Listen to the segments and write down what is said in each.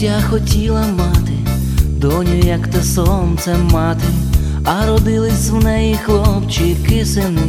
Бабуся хотіла мати доню, як те сонце мати, а родились в неї хлопчики сини.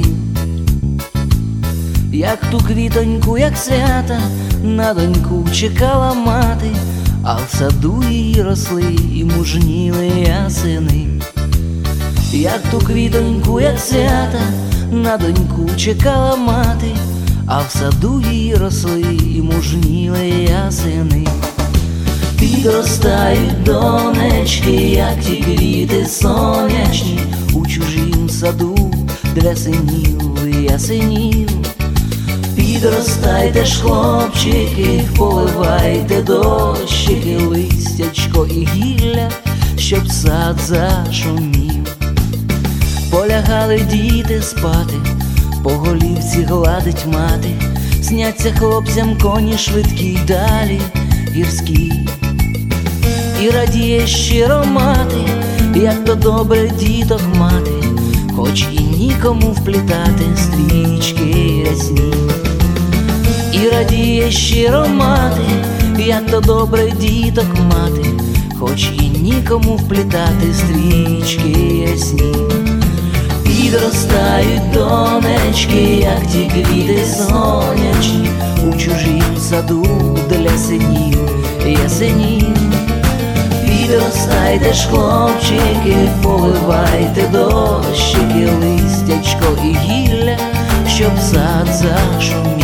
Як ту квітоньку, як свята, на доньку чекала мати, а в саду її росли і мужніли ясени. Як ту квітоньку, як свята, на доньку чекала мати, а в саду її росли і мужніли ясени. Підростають донечки, як ті квіти сонячні, у чужім саду для синів і ясенів. Підростайте ж, хлопчики, поливайте дощики, листячко і гілля, щоб сад зашумів. Полягали діти спати, по голівці гладить мати, сняться хлопцям коні швидкі й далі гірські. І радіє щиро мати, як то добре діток мати, хоч і нікому вплітати стрічки рясні. І радіє щиро мати, як то добре діток мати, хоч і нікому вплітати стрічки ясні. Підростають донечки, як ті квіти сонячні, у чужім саду для синів ясенів. Підростайте ж, хлопчики, поливайте дощики, листячко і гілля, щоб сад зашумів.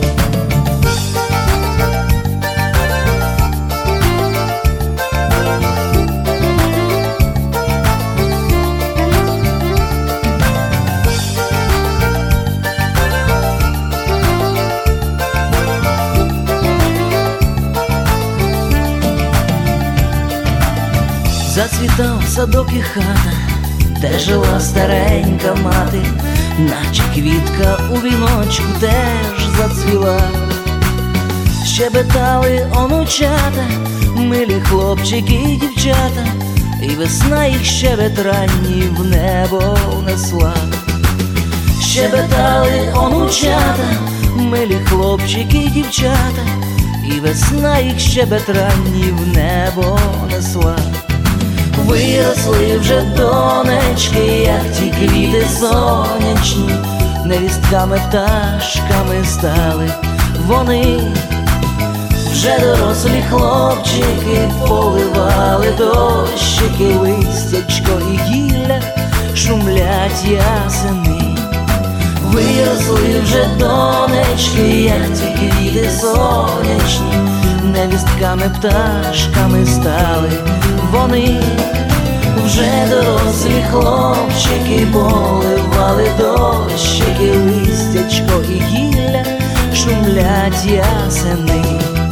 Зацвітав садок і хата, де жила старенька мати, наче квітка у віночку теж зацвіла. Щебетали онучата, милі хлопчики і дівчата, і весна їх щебет ранній в небо несла. Щебетали онучата, милі хлопчики і дівчата, і весна їх щебет ранній в небо несла. Виросли вже донечки, як ті квіти сонячні, невістками пташками стали вони. Вже дорослі хлопчики поливали дощики, листячко і гілля, шумлять ясени. Виросли вже донечки, як ті квіти сонячні, невістками пташками стали вони. Вже дорослі хлопчики поливали дощики, листячко і гілля, шумлять ясени.